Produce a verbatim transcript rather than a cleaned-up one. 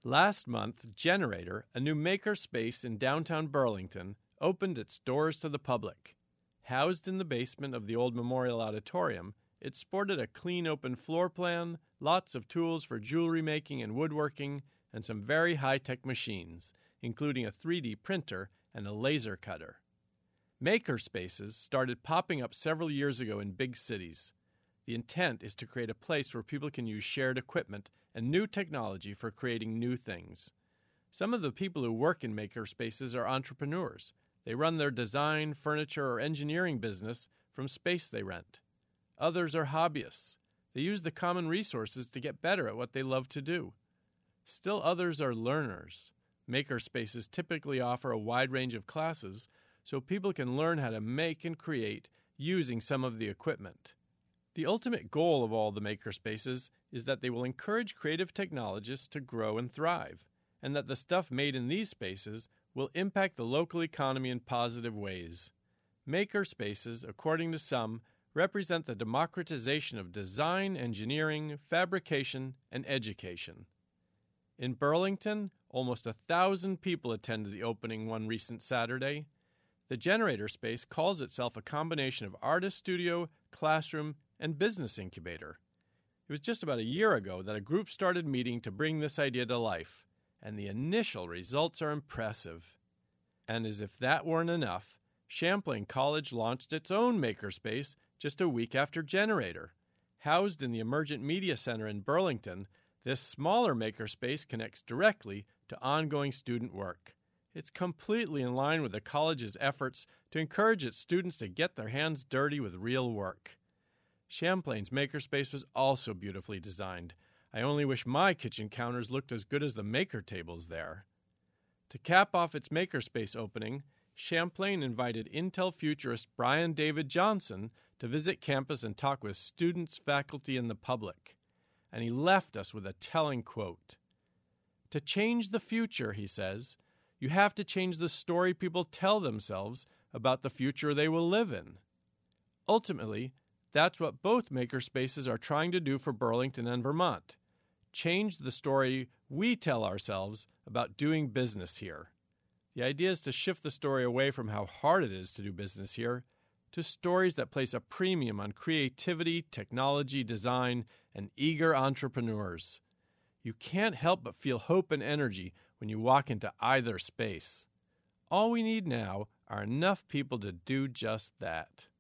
Last month, Generator, a new maker space in downtown Burlington, opened its doors to the public. Housed in the basement of the old Memorial Auditorium, it sported a clean open floor plan, lots of tools for jewelry making and woodworking, and some very high-tech machines, including a three D printer and a laser cutter. Maker spaces started popping up several years ago in big cities. The intent is to create a place where people can use shared equipment and new technology for creating new things. Some of the people who work in maker spaces are entrepreneurs. They run their design, furniture, or engineering business from space they rent. Others are hobbyists. They use the common resources to get better at what they love to do. Still others are learners. Maker spaces typically offer a wide range of classes so people can learn how to make and create using some of the equipment. The ultimate goal of all the maker spaces is that they will encourage creative technologists to grow and thrive, and that the stuff made in these spaces will impact the local economy in positive ways. Maker spaces, according to some, represent the democratization of design, engineering, fabrication, and education. In Burlington, almost a thousand people attended the opening one recent Saturday. The Generator space calls itself a combination of artist studio, classroom, and business incubator. It was just about a year ago that a group started meeting to bring this idea to life, and the initial results are impressive. And as if that weren't enough, Champlain College launched its own makerspace just a week after Generator. Housed in the Emergent Media Center in Burlington, this smaller makerspace connects directly to ongoing student work. It's completely in line with the college's efforts to encourage its students to get their hands dirty with real work. Champlain's makerspace was also beautifully designed. I only wish my kitchen counters looked as good as the maker tables there. To cap off its makerspace opening, Champlain invited Intel futurist Brian David Johnson to visit campus and talk with students, faculty, and the public. And he left us with a telling quote. "To change the future," he says, "you have to change the story people tell themselves about the future they will live in." Ultimately, that's what both makerspaces are trying to do for Burlington and Vermont. Change the story we tell ourselves about doing business here. The idea is to shift the story away from how hard it is to do business here to stories that place a premium on creativity, technology, design, and eager entrepreneurs. You can't help but feel hope and energy when you walk into either space. All we need now are enough people to do just that.